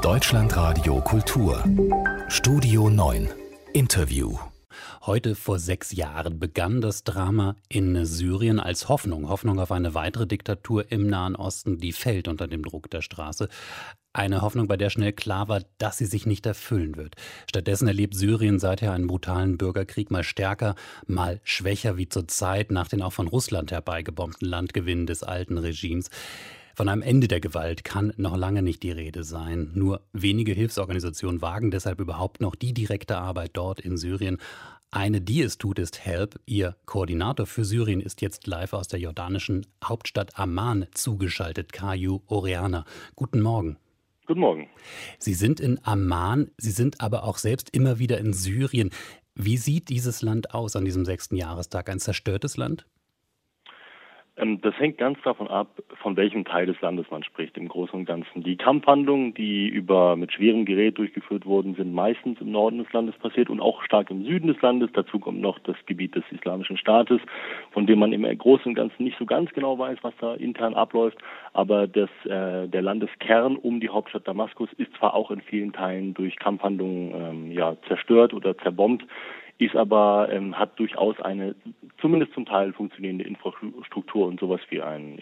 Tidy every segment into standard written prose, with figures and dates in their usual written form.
Deutschlandradio Kultur Studio 9 Interview. Heute vor 6 Jahren begann das Drama in Syrien als Hoffnung auf eine weitere Diktatur im Nahen Osten, die fällt unter dem Druck der Straße. Eine Hoffnung, bei der schnell klar war, dass sie sich nicht erfüllen wird. Stattdessen erlebt Syrien seither einen brutalen Bürgerkrieg, mal stärker, mal schwächer wie zur Zeit nach den auch von Russland herbeigebombten Landgewinnen des alten Regimes. Von einem Ende der Gewalt kann noch lange nicht die Rede sein. Nur wenige Hilfsorganisationen wagen deshalb überhaupt noch die direkte Arbeit dort in Syrien. Eine, die es tut, ist HELP. Ihr Koordinator für Syrien ist jetzt live aus der jordanischen Hauptstadt Amman zugeschaltet, Kayu Oreana. Guten Morgen. Guten Morgen. Sie sind in Amman, Sie sind aber auch selbst immer wieder in Syrien. Wie sieht dieses Land aus an diesem 6. Jahrestag? Ein zerstörtes Land? Das hängt ganz davon ab, von welchem Teil des Landes man spricht, im Großen und Ganzen. Die Kampfhandlungen, die mit schwerem Gerät durchgeführt wurden, sind meistens im Norden des Landes passiert und auch stark im Süden des Landes. Dazu kommt noch das Gebiet des Islamischen Staates, von dem man im Großen und Ganzen nicht so ganz genau weiß, was da intern abläuft. Aber der Landeskern um die Hauptstadt Damaskus ist zwar auch in vielen Teilen durch Kampfhandlungen zerstört oder zerbombt, ist aber hat durchaus eine zumindest zum Teil funktionierende Infrastruktur und sowas wie einen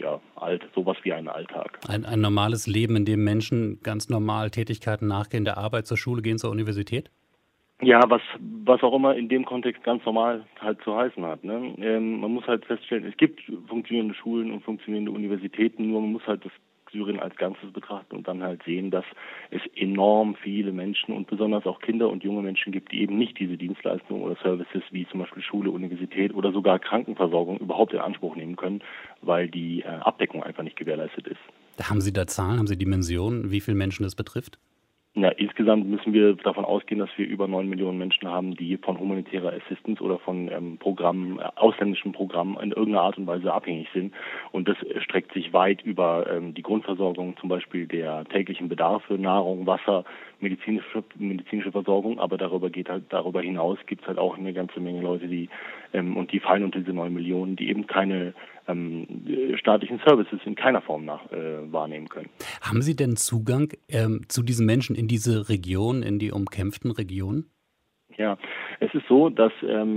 Alltag. Ein normales Leben, in dem Menschen ganz normal Tätigkeiten nachgehen, der Arbeit, zur Schule gehen, zur Universität? Ja, was auch immer in dem Kontext ganz normal halt zu heißen hat. Ne? Man muss halt feststellen, es gibt funktionierende Schulen und funktionierende Universitäten, nur man muss halt das Syrien als Ganzes betrachten und dann halt sehen, dass es enorm viele Menschen und besonders auch Kinder und junge Menschen gibt, die eben nicht diese Dienstleistungen oder Services wie zum Beispiel Schule, Universität oder sogar Krankenversorgung überhaupt in Anspruch nehmen können, weil die Abdeckung einfach nicht gewährleistet ist. Haben Sie da Zahlen, haben Sie Dimensionen, wie viele Menschen das betrifft? Ja, insgesamt müssen wir davon ausgehen, dass wir über 9 Millionen Menschen haben, die von humanitärer Assistance oder von ausländischen Programmen in irgendeiner Art und Weise abhängig sind. Und das streckt sich weit über die Grundversorgung, zum Beispiel der täglichen Bedarfe, Nahrung, Wasser, medizinische Versorgung. Aber darüber hinaus gibt es halt auch eine ganze Menge Leute, die fallen unter diese 9 Millionen, die eben keine staatlichen Services in keiner Form wahrnehmen können. Haben Sie denn Zugang zu diesen Menschen in diese Region, in die umkämpften Regionen? Ja, es ist so, dass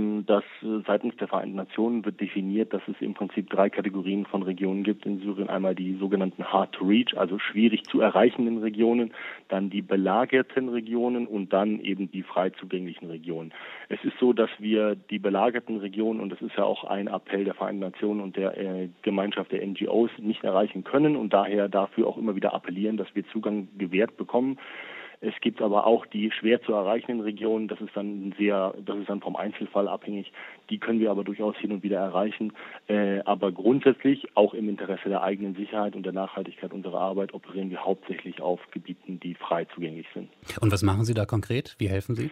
seitens der Vereinten Nationen wird definiert, dass es im Prinzip 3 Kategorien von Regionen gibt in Syrien. Einmal die sogenannten Hard to Reach, also schwierig zu erreichenden Regionen, dann die belagerten Regionen und dann eben die frei zugänglichen Regionen. Es ist so, dass wir die belagerten Regionen, und das ist ja auch ein Appell der Vereinten Nationen und der Gemeinschaft der NGOs, nicht erreichen können und daher dafür auch immer wieder appellieren, dass wir Zugang gewährt bekommen. Es gibt aber auch die schwer zu erreichenden Regionen, das ist dann vom Einzelfall abhängig, die können wir aber durchaus hin und wieder erreichen. Aber grundsätzlich, auch im Interesse der eigenen Sicherheit und der Nachhaltigkeit unserer Arbeit, operieren wir hauptsächlich auf Gebieten, die frei zugänglich sind. Und was machen Sie da konkret? Wie helfen Sie?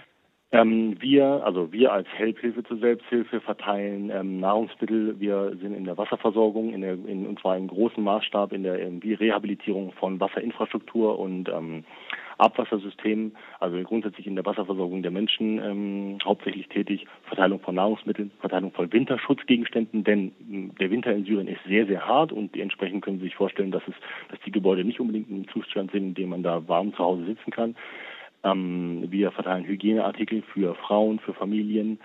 Wir als Hilfe zur Selbsthilfe verteilen Nahrungsmittel. Wir sind in der Wasserversorgung, und zwar im großen Maßstab in der Rehabilitierung von Wasserinfrastruktur und Abwassersystemen, also grundsätzlich in der Wasserversorgung der Menschen hauptsächlich tätig, Verteilung von Nahrungsmitteln, Verteilung von Winterschutzgegenständen, denn der Winter in Syrien ist sehr, sehr hart und entsprechend können Sie sich vorstellen, dass die Gebäude nicht unbedingt im Zustand sind, in dem man da warm zu Hause sitzen kann. Wir verteilen Hygieneartikel für Frauen, für Familien.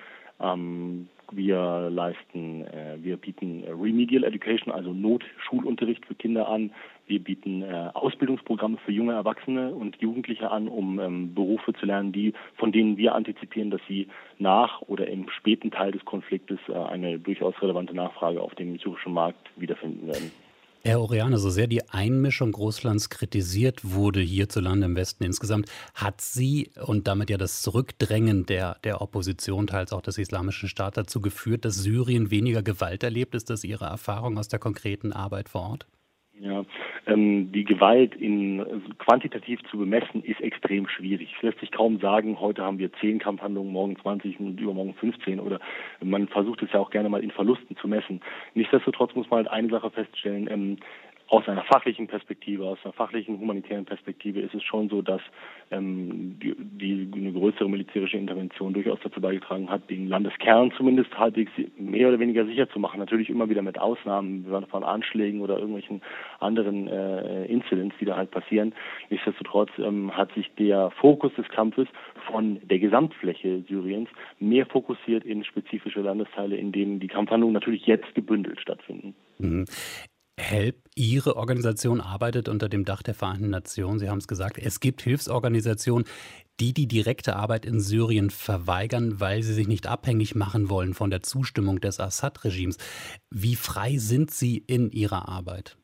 Wir bieten Remedial Education, also Notschulunterricht für Kinder an. Wir bieten Ausbildungsprogramme für junge Erwachsene und Jugendliche an, um Berufe zu lernen, von denen wir antizipieren, dass sie nach oder im späten Teil des Konfliktes eine durchaus relevante Nachfrage auf dem syrischen Markt wiederfinden werden. Herr Oreana, so sehr die Einmischung Russlands kritisiert wurde hierzulande im Westen insgesamt, hat sie und damit ja das Zurückdrängen der Opposition, teils auch des Islamischen Staates, dazu geführt, dass Syrien weniger Gewalt erlebt? Ist das Ihre Erfahrung aus der konkreten Arbeit vor Ort? Ja, die Gewalt quantitativ zu bemessen ist extrem schwierig. Es lässt sich kaum sagen, heute haben wir 10 Kampfhandlungen, morgen 20 und übermorgen 15 oder man versucht es ja auch gerne mal in Verlusten zu messen. Nichtsdestotrotz muss man halt eine Sache feststellen, aus einer fachlichen Perspektive, aus einer fachlichen humanitären Perspektive ist es schon so, dass die eine größere militärische Intervention durchaus dazu beigetragen hat, den Landeskern zumindest halbwegs mehr oder weniger sicher zu machen. Natürlich immer wieder mit Ausnahmen von Anschlägen oder irgendwelchen anderen Incidents, die da halt passieren. Nichtsdestotrotz hat sich der Fokus des Kampfes von der Gesamtfläche Syriens mehr fokussiert in spezifische Landesteile, in denen die Kampfhandlungen natürlich jetzt gebündelt stattfinden. Mhm. HELP, Ihre Organisation arbeitet unter dem Dach der Vereinten Nationen. Sie haben es gesagt, es gibt Hilfsorganisationen, die die direkte Arbeit in Syrien verweigern, weil sie sich nicht abhängig machen wollen von der Zustimmung des Assad-Regimes. Wie frei sind Sie in Ihrer Arbeit?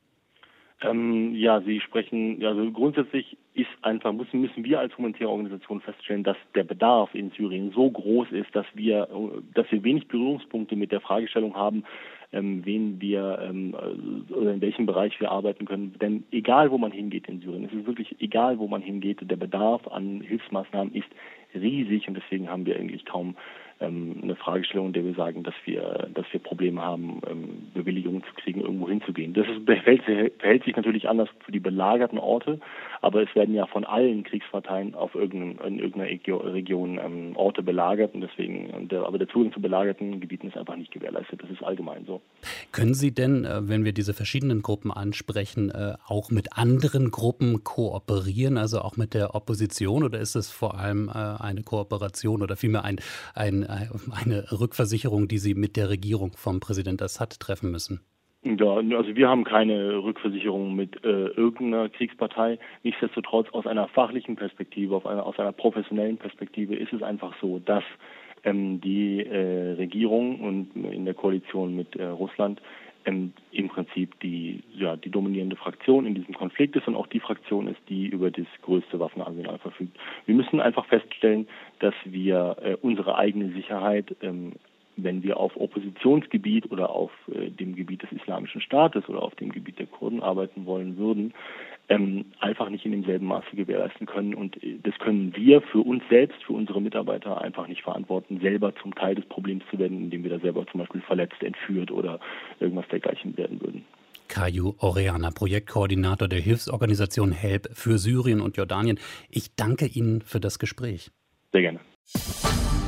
Sie sprechen, also grundsätzlich müssen wir als humanitäre Organisation feststellen, dass der Bedarf in Syrien so groß ist, dass wir wenig Berührungspunkte mit der Fragestellung haben, wen wir oder in welchem Bereich wir arbeiten können. Denn egal, wo man hingeht in Syrien, es ist wirklich egal, wo man hingeht, der Bedarf an Hilfsmaßnahmen ist riesig und deswegen haben wir eigentlich kaum eine Fragestellung, in der wir sagen, dass wir Probleme haben, Bewilligungen zu kriegen, irgendwo hinzugehen. Das verhält sich natürlich anders für die belagerten Orte, aber es werden ja von allen Kriegsparteien in irgendeiner Region Orte belagert und deswegen, aber der Zugang zu belagerten Gebieten ist einfach nicht gewährleistet. Das ist allgemein so. Können Sie denn, wenn wir diese verschiedenen Gruppen ansprechen, auch mit anderen Gruppen kooperieren, also auch mit der Opposition, oder ist es vor allem eine Kooperation oder vielmehr eine Rückversicherung, die Sie mit der Regierung vom Präsident Assad treffen müssen? Ja, also wir haben keine Rückversicherung mit irgendeiner Kriegspartei. Nichtsdestotrotz aus einer fachlichen Perspektive, aus einer professionellen Perspektive ist es einfach so, dass die Regierung und in der Koalition mit Russland im Prinzip die dominierende Fraktion in diesem Konflikt ist und auch die Fraktion ist, die über das größte Waffenarsenal verfügt. Wir müssen einfach feststellen, dass wir unsere eigene Sicherheit, wenn wir auf Oppositionsgebiet oder auf dem Gebiet des Islamischen Staates oder auf dem Gebiet der Kurden arbeiten wollen würden, einfach nicht in demselben Maße gewährleisten können. Und das können wir für uns selbst, für unsere Mitarbeiter einfach nicht verantworten, selber zum Teil des Problems zu werden, indem wir da selber zum Beispiel verletzt, entführt oder irgendwas dergleichen werden würden. Kayu Oreana, Projektkoordinator der Hilfsorganisation HELP für Syrien und Jordanien. Ich danke Ihnen für das Gespräch. Sehr gerne.